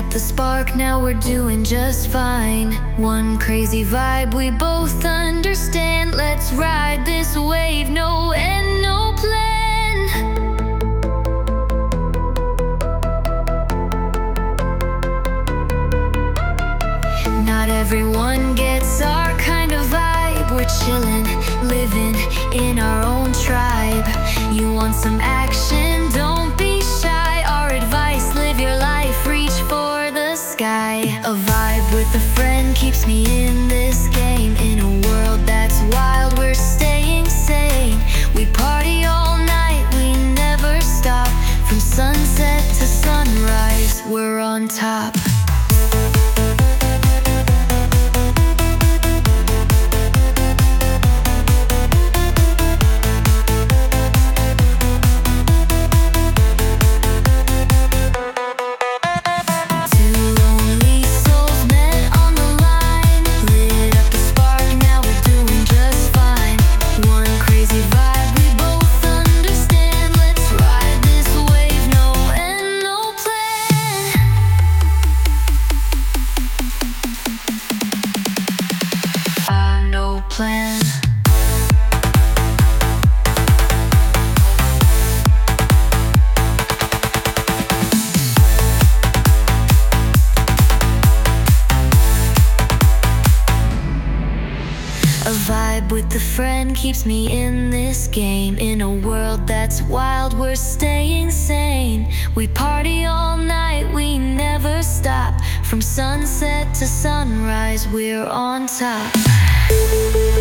up the spark, now we're doing just fine. One crazy vibe we both understand. Let's ride this wave, no end, no plan. Not everyone gets our kind of vibe. We're chillin', living in our own tribe. You want some action? Don't be shy. Our advice: live your life, reach for the sky. A vibe with a friend keeps me in this game. In a world that's wild, we're staying sane. We party all night, we never stop. From sunset to sunrise, we're on top. Plan. A vibe with a friend keeps me in this game. In a world that's wild, we're staying sane. We party all night, we never stop. From sunset to sunrise, we're on top.